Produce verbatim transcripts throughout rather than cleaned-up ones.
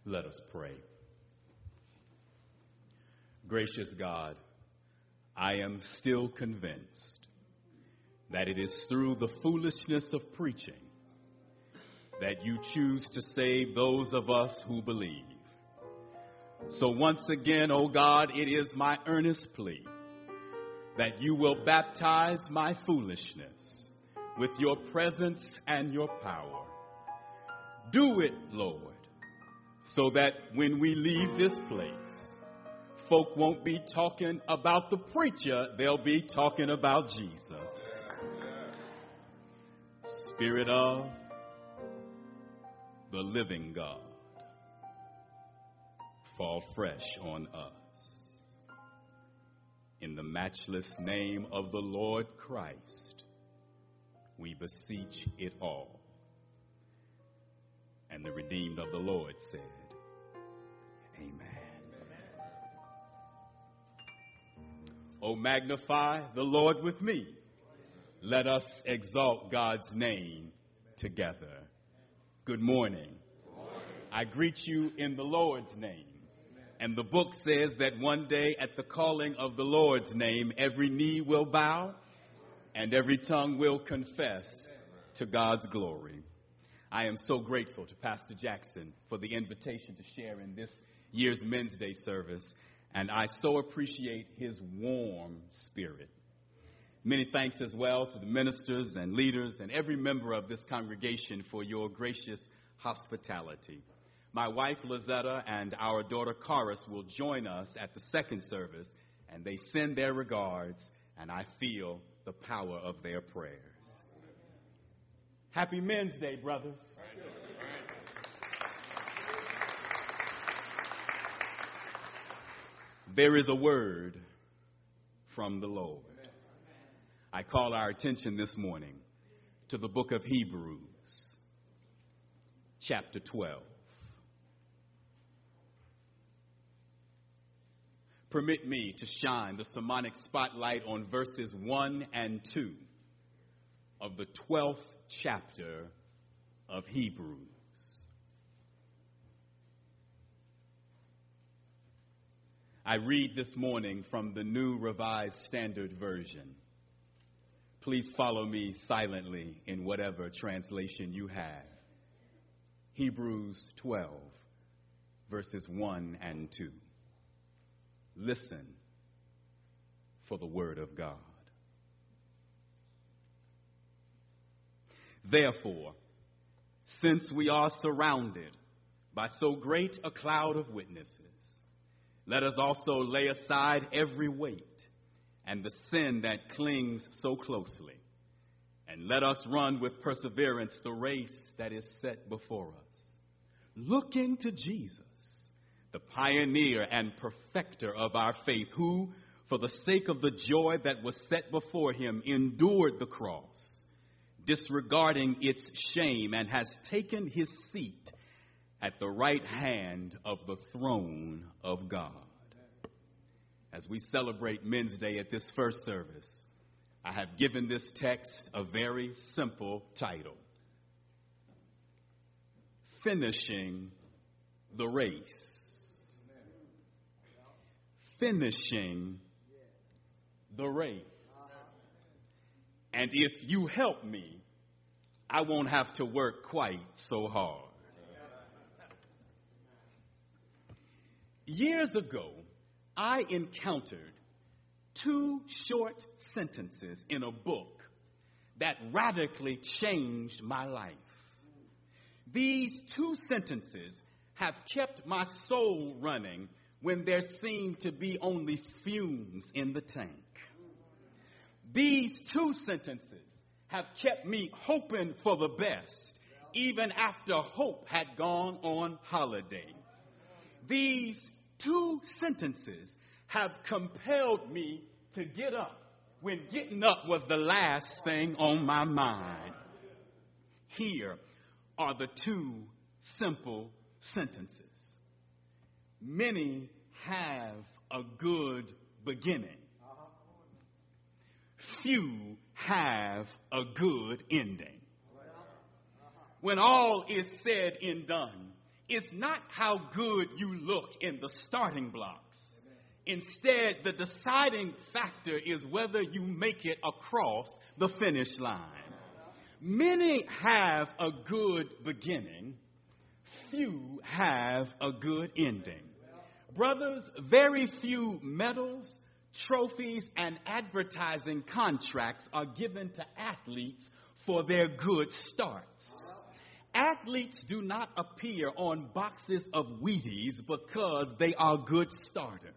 Let us pray. Gracious God, I am still convinced that it is through the foolishness of preaching that you choose to save those of us who believe. So once again, O God, it is my earnest plea that you will baptize my foolishness with your presence and your power. Do it, Lord, so that when we leave this place, folk won't be talking about the preacher, they'll be talking about Jesus. Spirit of the living God, fall fresh on us. In the matchless name of the Lord Christ, we beseech it all. And the redeemed of the Lord said, Amen. Oh, magnify the Lord with me. Let us exalt God's name together. Good morning. Good morning. I greet you in the Lord's name. And the book says that one day at the calling of the Lord's name, every knee will bow and every tongue will confess to God's glory. I am so grateful to Pastor Jackson for the invitation to share in this year's Men's Day service, and I so appreciate his warm spirit. Many thanks as well to the ministers and leaders and every member of this congregation for your gracious hospitality. My wife, Lizetta, and our daughter, Karis, will join us at the second service, and they send their regards, and I feel the power of their prayers. Happy Men's Day, brothers. There is a word from the Lord. I call our attention this morning to the book of Hebrews, chapter twelve. Permit me to shine the sermonic spotlight on verses one and two of the twelfth chapter of Hebrews. I read this morning from the New Revised Standard Version. Please follow me silently in whatever translation you have. Hebrews twelve, verses one and two. Listen for the word of God. Therefore, since we are surrounded by so great a cloud of witnesses, let us also lay aside every weight and the sin that clings so closely, and let us run with perseverance the race that is set before us, looking to Jesus, the pioneer and perfecter of our faith, who, for the sake of the joy that was set before him, endured the cross, disregarding its shame, and has taken his seat at the right hand of the throne of God. As we celebrate Men's Day at this first service, I have given this text a very simple title: Finishing the Race. Finishing the race. And if you help me, I won't have to work quite so hard. Years ago, I encountered two short sentences in a book that radically changed my life. These two sentences have kept my soul running when there seemed to be only fumes in the tank. These two sentences have kept me hoping for the best, even after hope had gone on holiday. These two sentences have compelled me to get up when getting up was the last thing on my mind. Here are the two simple sentences. Many have a good beginning. Few have a good ending. When all is said and done, is not how good you look in the starting blocks. Instead, the deciding factor is whether you make it across the finish line. Many have a good beginning. Few have a good ending. Brothers, very few medals, trophies, and advertising contracts are given to athletes for their good starts. Athletes do not appear on boxes of Wheaties because they are good starters.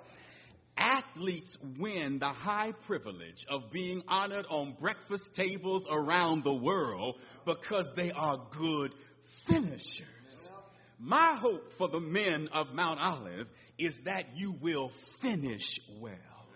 Athletes win the high privilege of being honored on breakfast tables around the world because they are good finishers. My hope for the men of Mount Olive is that you will finish well.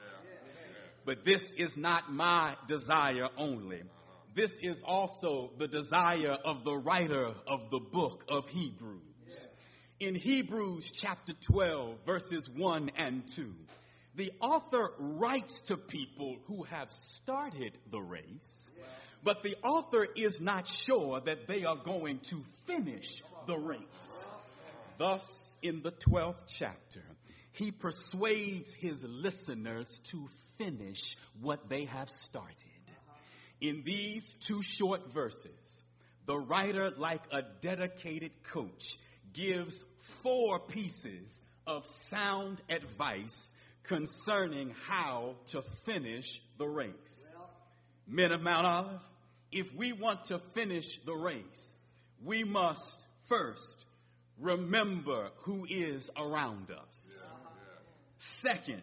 But this is not my desire only. This is also the desire of the writer of the book of Hebrews. In Hebrews chapter twelve, verses one and two, the author writes to people who have started the race, but the author is not sure that they are going to finish the race. Thus, in the twelfth chapter, he persuades his listeners to finish what they have started. In these two short verses, the writer, like a dedicated coach, gives four pieces of sound advice concerning how to finish the race. Men of Mount Olive, if we want to finish the race, we must first remember who is around us. Second,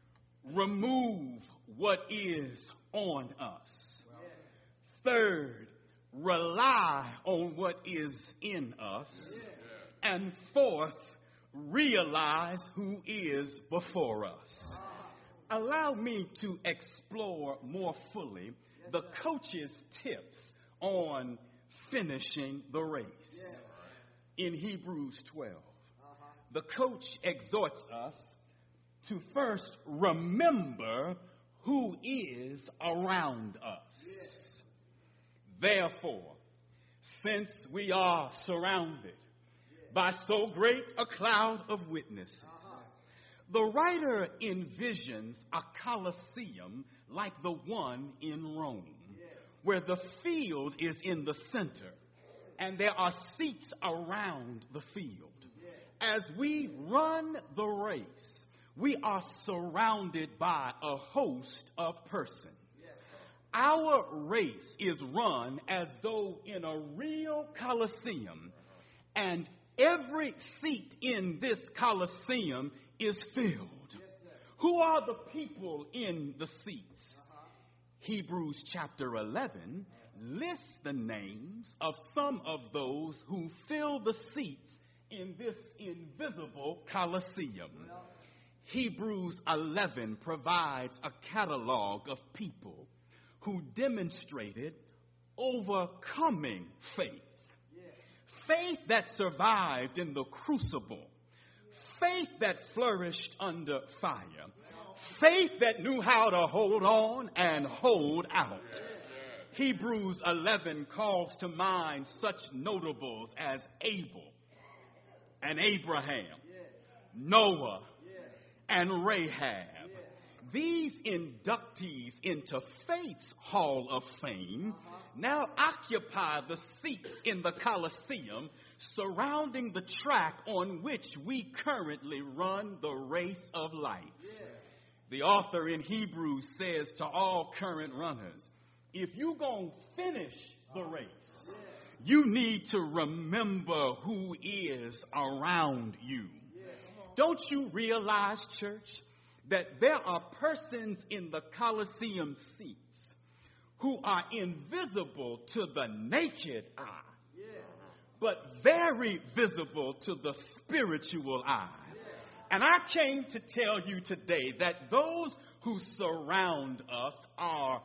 remove what is on us. Third, rely on what is in us. And fourth, realize who is before us. Allow me to explore more fully the coach's tips on finishing the race. In Hebrews twelve, the coach exhorts us to first remember who is around us. Therefore, since we are surrounded by so great a cloud of witnesses, the writer envisions a Colosseum like the one in Rome, where the field is in the center and there are seats around the field. As we run the race, we are surrounded by a host of persons. Our race is run as though in a real Colosseum, and every seat in this Colosseum is filled. Who are the people in the seats? Hebrews chapter eleven lists the names of some of those who fill the seats in this invisible Colosseum. Hebrews eleven provides a catalog of people who demonstrated overcoming faith. Faith that survived in the crucible. Faith that flourished under fire. Faith that knew how to hold on and hold out. Hebrews eleven calls to mind such notables as Abel and Abraham, Noah, and Rahab. These inductees into faith's Hall of Fame now occupy the seats in the Colosseum surrounding the track on which we currently run the race of life. The author in Hebrews says to all current runners, if you're going to finish the race, you need to remember who is around you. Don't you realize, church, that there are persons in the Colosseum seats who are invisible to the naked eye, but very visible to the spiritual eye. And I came to tell you today that those who surround us are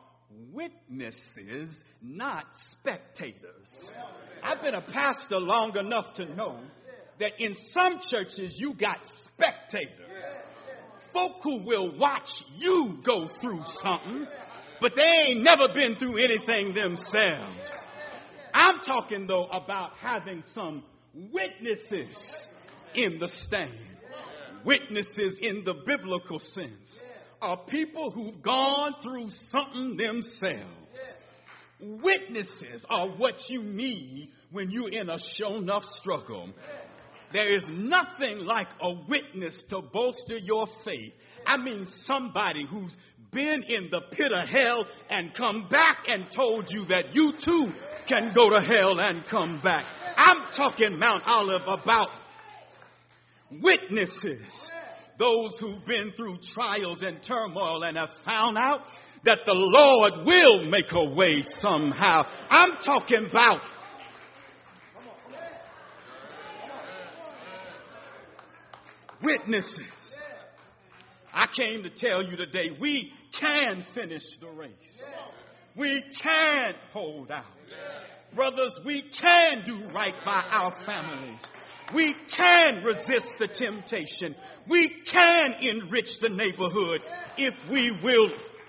witnesses, not spectators. I've been a pastor long enough to know that in some churches you got spectators. Folk who will watch you go through something, but they ain't never been through anything themselves. I'm talking, though, about having some Witnesses in the stand. Witnesses in the biblical sense are people who've gone through something themselves. Witnesses are what you need when you're in a show-enough struggle. There is nothing like a witness to bolster your faith. I mean somebody who's been in the pit of hell and come back and told you that you too can go to hell and come back. I'm talking Mount Olive about witnesses. Those who've been through trials and turmoil and have found out that the Lord will make a way somehow. I'm talking about witnesses. I came to tell you today, we can finish the race. We can hold out. Brothers, we can do right by our families. We can resist the temptation. We can enrich the neighborhood if we will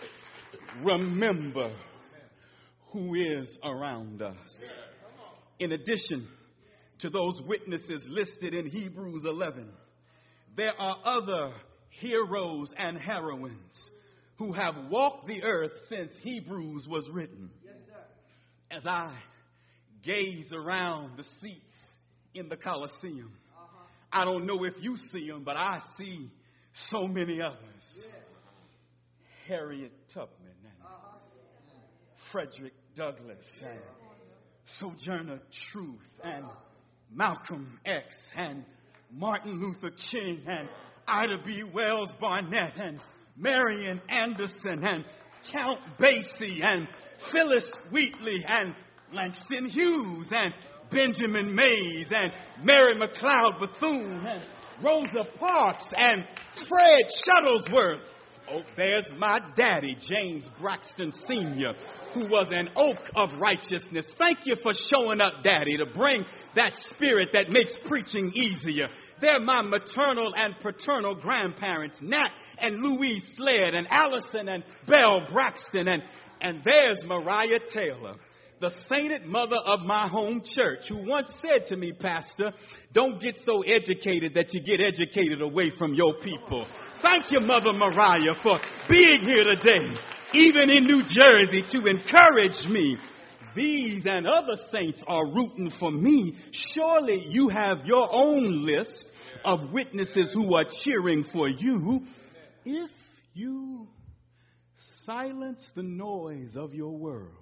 remember who is around us. In addition to those witnesses listed in Hebrews eleven, there are other heroes and heroines who have walked the earth since Hebrews was written. Yes, sir. As I gaze around the seats in the Colosseum, uh-huh. I don't know if you see them, but I see so many others. Yeah. Harriet Tubman and uh-huh. Frederick Douglass and Sojourner Truth and Malcolm X and Martin Luther King and Ida B. Wells Barnett and Marian Anderson and Count Basie and Phyllis Wheatley and Langston Hughes and Benjamin Mays and Mary McLeod Bethune and Rosa Parks and Fred Shuttlesworth. Oh, there's my daddy, James Braxton Senior, who was an oak of righteousness. Thank you for showing up, Daddy, to bring that spirit that makes preaching easier. They're my maternal and paternal grandparents, Nat and Louise Sled and Allison and Belle Braxton. And, and there's Mariah Taylor, the sainted mother of my home church, who once said to me, Pastor, don't get so educated that you get educated away from your people. Thank you, Mother Mariah, for being here today, even in New Jersey, to encourage me. These and other saints are rooting for me. Surely you have your own list of witnesses who are cheering for you. If you silence the noise of your world,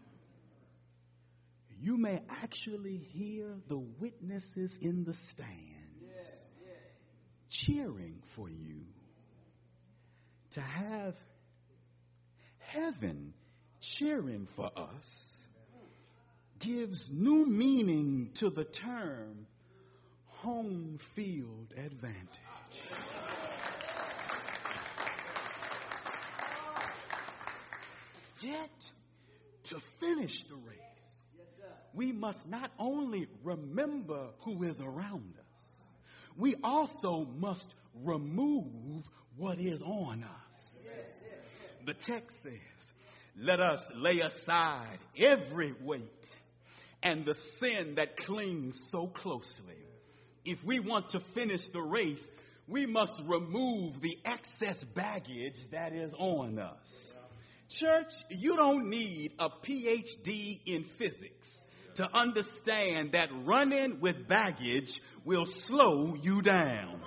you may actually hear the witnesses in the stands cheering for you. To have heaven cheering for us gives new meaning to the term home field advantage. Yet, to finish the race, we must not only remember who is around us, we also must remove what is on us. The text says, let us lay aside every weight and the sin that clings so closely. If we want to finish the race, we must remove the excess baggage that is on us. Church, you don't need a P H D in physics to understand that running with baggage will slow you down.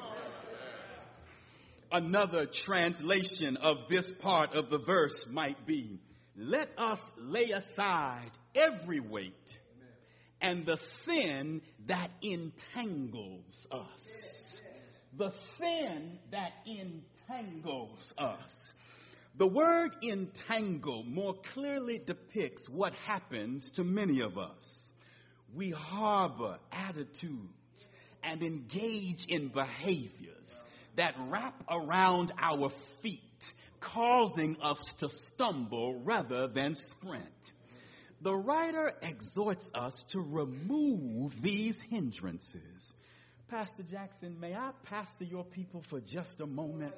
Another translation of this part of the verse might be, let us lay aside every weight and the sin that entangles us. The sin that entangles us. The word entangle more clearly depicts what happens to many of us. We harbor attitudes and engage in behaviors that wrap around our feet, causing us to stumble rather than sprint. The writer exhorts us to remove these hindrances. Pastor Jackson, may I pastor your people for just a moment?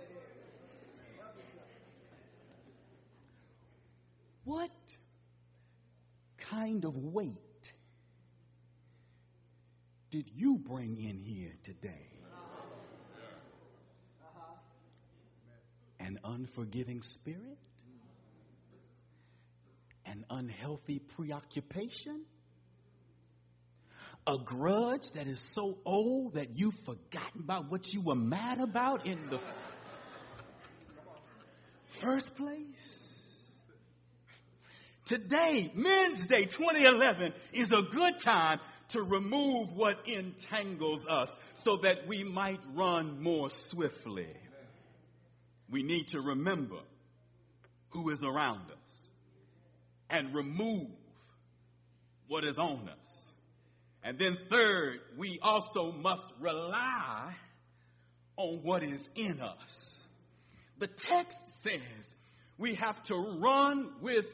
What kind of weight did you bring in here today? An unforgiving spirit? An unhealthy preoccupation? A grudge that is so old that you've forgotten about what you were mad about in the first place? Today, Men's Day twenty eleven, is a good time to remove what entangles us so that we might run more swiftly. We need to remember who is around us and remove what is on us. And then third, we also must rely on what is in us. The text says we have to run with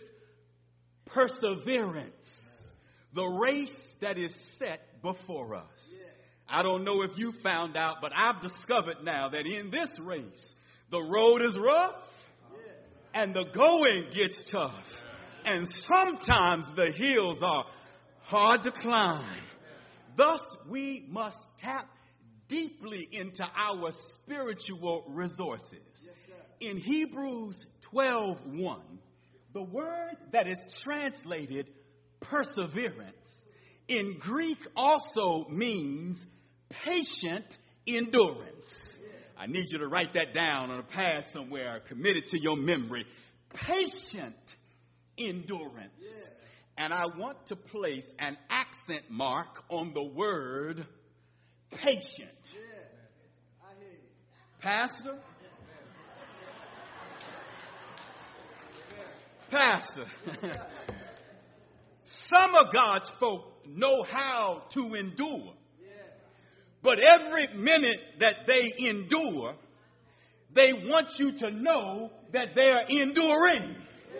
perseverance the race that is set before us. I don't know if you found out, but I've discovered now that in this race, the road is rough and the going gets tough. And sometimes the hills are hard to climb. Thus, we must tap deeply into our spiritual resources. In Hebrews twelve one, the word that is translated perseverance in Greek also means patient endurance. I need you to write that down on a pad somewhere, commit it to your memory. Patient endurance. And I want to place an accent mark on the word patient. Pastor? Pastor. Some of God's folk know how to endure. But every minute that they endure, they want you to know that they're enduring.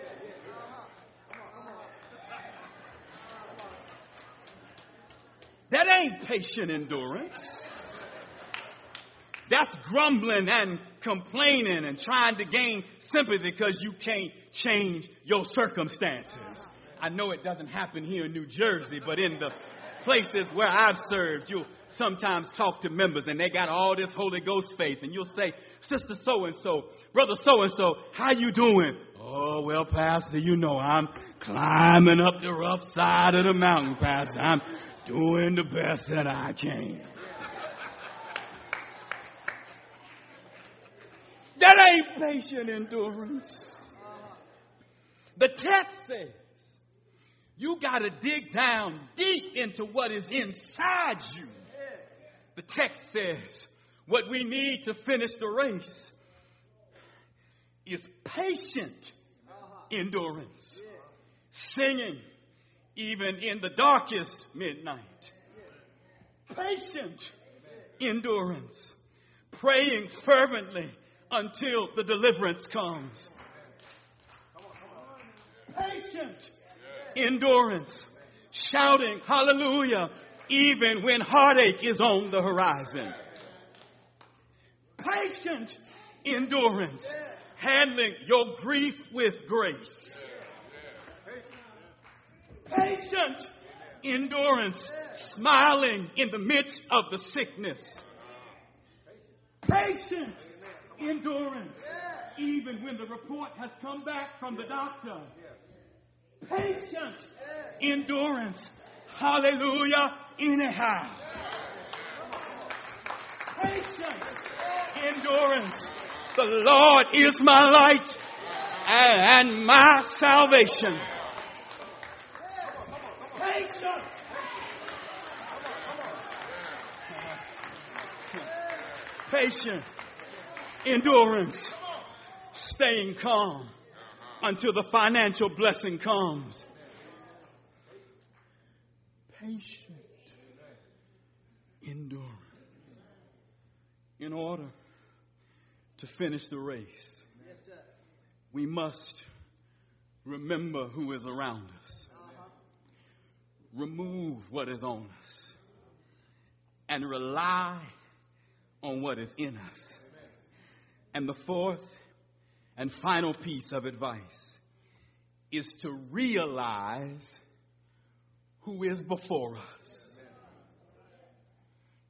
That ain't patient endurance. That's grumbling and complaining and trying to gain sympathy because you can't change your circumstances. I know it doesn't happen here in New Jersey, but in the places where I've served, you'll sometimes talk to members and they got all this Holy Ghost faith, and you'll say, Sister so-and-so, Brother so-and-so, how you doing? Oh, well, Pastor, you know, I'm climbing up the rough side of the mountain, Pastor. I'm doing the best that I can. That ain't patient endurance. The text says you got to dig down deep into what is inside you. The text says what we need to finish the race is patient endurance. Singing even in the darkest midnight. Patient endurance. Praying fervently until the deliverance comes. Patient endurance. Shouting hallelujah even when heartache is on the horizon. Patient endurance. Handling your grief with grace. Patient endurance. Smiling in the midst of the sickness. Patient endurance. Even when the report has come back from the doctor. Patient endurance. Hallelujah. Anyhow. Patient endurance. The Lord is my light and my salvation. Patient. Patient endurance. Staying calm until the financial blessing comes. Patient endurance. In order to finish the race, we must remember who is around us. Remove what is on us. And rely on what is in us. And the fourth and final piece of advice is to realize who is before us.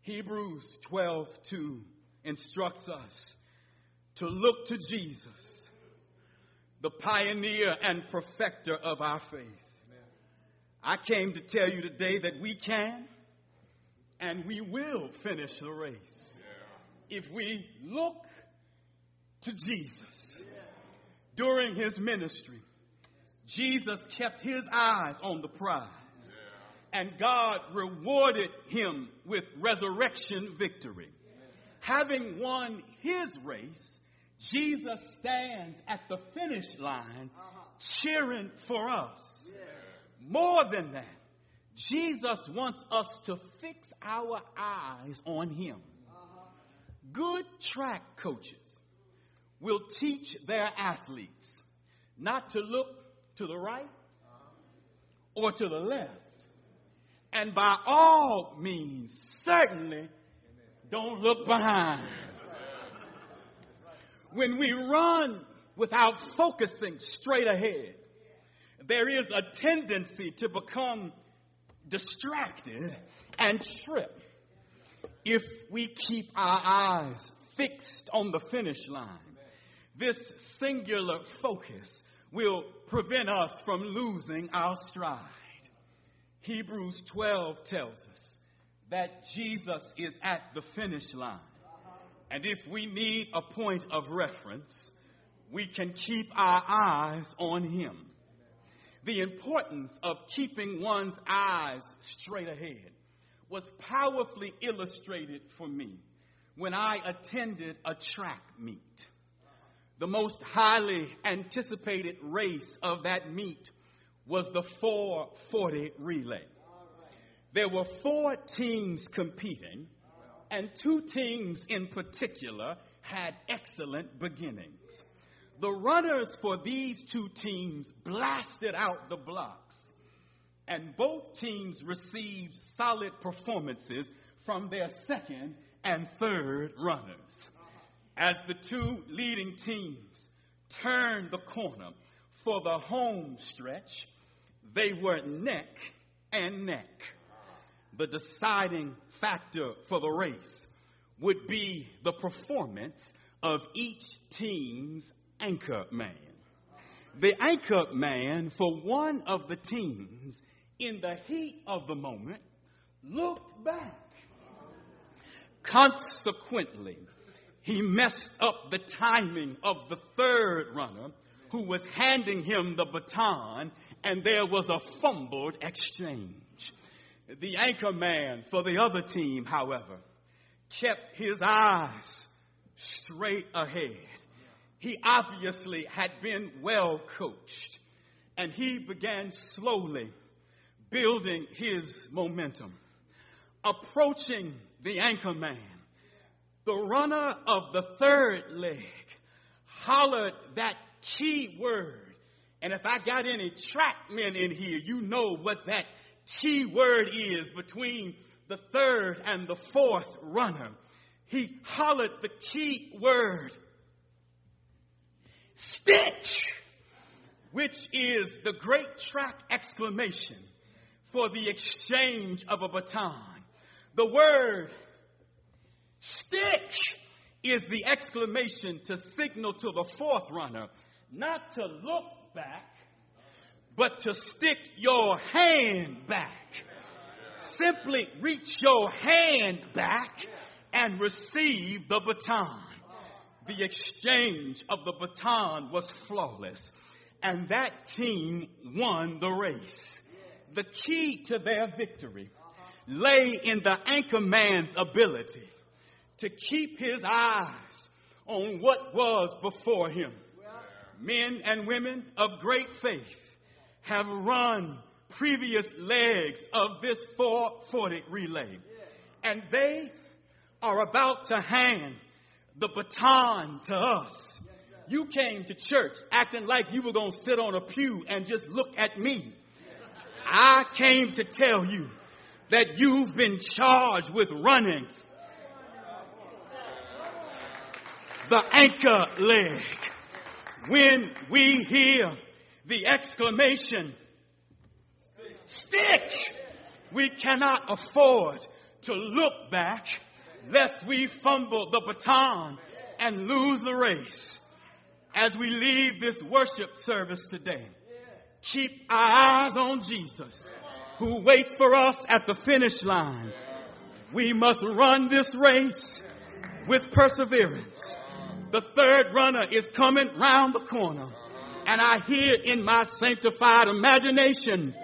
Hebrews twelve two instructs us to look to Jesus, the pioneer and perfecter of our faith. I came to tell you today that we can and we will finish the race if we look to Jesus. During his ministry, Jesus kept his eyes on the prize, and God rewarded him with resurrection victory. Having won his race, Jesus stands at the finish line cheering for us. More than that, Jesus wants us to fix our eyes on him. Good track coaches will teach their athletes not to look to the right or to the left. And by all means, certainly don't look behind. When we run without focusing straight ahead, there is a tendency to become distracted and trip. If we keep our eyes fixed on the finish line, this singular focus will prevent us from losing our stride. Hebrews twelve tells us that Jesus is at the finish line. And if we need a point of reference, we can keep our eyes on him. The importance of keeping one's eyes straight ahead was powerfully illustrated for me when I attended a track meet. The most highly anticipated race of that meet was the four forty relay. There were four teams competing, and two teams in particular had excellent beginnings. The runners for these two teams blasted out the blocks, and both teams received solid performances from their second and third runners. As the two leading teams turned the corner for the home stretch, they were neck and neck. The deciding factor for the race would be the performance of each team's anchor man. The anchor man for one of the teams, in the heat of the moment, looked back. Consequently, he messed up the timing of the third runner who was handing him the baton, and there was a fumbled exchange. The anchor man for the other team, however, kept his eyes straight ahead. He obviously had been well coached, and he began slowly building his momentum. Approaching the anchor man, the runner of the third leg hollered that key word. And if I got any track men in here, you know what that key word is between the third and the fourth runner. He hollered the key word, "Stick," which is the great track exclamation for the exchange of a baton. The word "stick" is the exclamation to signal to the fourth runner not to look back, but to stick your hand back. Simply reach your hand back and receive the baton. The exchange of the baton was flawless, and that team won the race. The key to their victory lay in the anchor man's ability to keep his eyes on what was before him. Men and women of great faith have run previous legs of this four forty relay, and they are about to hand the baton to us. You came to church acting like you were going to sit on a pew and just look at me. I came to tell you that you've been charged with running the anchor leg. When we hear the exclamation, "Stick," we cannot afford to look back lest we fumble the baton and lose the race. As we leave this worship service today, keep our eyes on Jesus, who waits for us at the finish line. We must run this race with perseverance. The third runner is coming round the corner, and I hear in my sanctified imagination,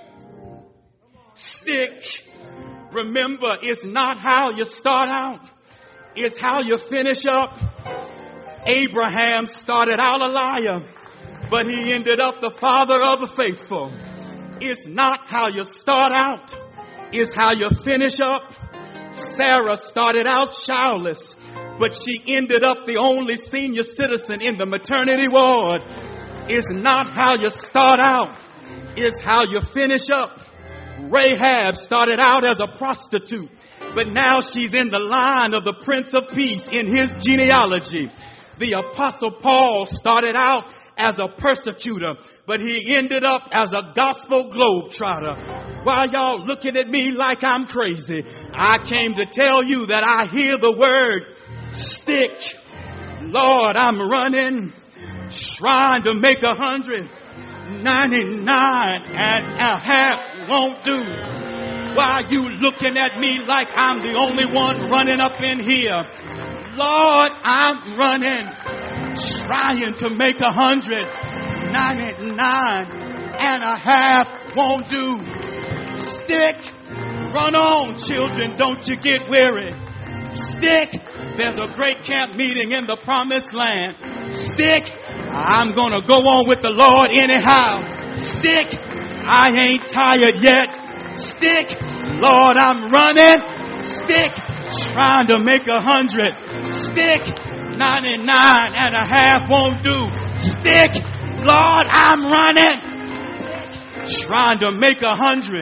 stick. Remember, it's not how you start out, it's how you finish up. Abraham started out a liar, but he ended up the father of the faithful. It's not how you start out, it's how you finish up. Sarah started out childless, but she ended up the only senior citizen in the maternity ward. It's not how you start out, it's how you finish up. Rahab started out as a prostitute, but now she's in the line of the Prince of Peace in his genealogy. The Apostle Paul started out as a persecutor, but he ended up as a gospel globetrotter. Why y'all looking at me like I'm crazy? I came to tell you that I hear the word stick. Lord, I'm running, trying to make a hundred. ninety-nine and a half won't do. Why you looking at me like I'm the only one running up in here? Lord, I'm running, trying to make a hundred. ninety-nine and a half won't do. Stick, run on, children, don't you get weary. Stick, there's a great camp meeting in the promised land. Stick, I'm gonna go on with the Lord anyhow. Stick, I ain't tired yet. Stick, Lord, I'm running. Stick, trying to make a hundred. Stick, ninety-nine and a half won't do. Stick, Lord, I'm running, trying to make a hundred.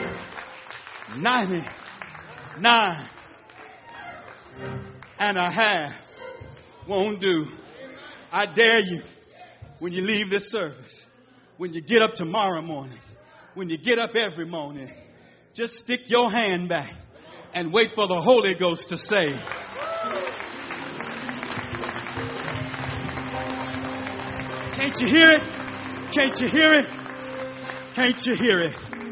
ninety-nine and a half won't do. I dare you, when you leave this service, when you get up tomorrow morning, when you get up every morning, just stick your hand back and wait for the Holy Ghost to say, can't you hear it? Can't you hear it? Can't you hear it?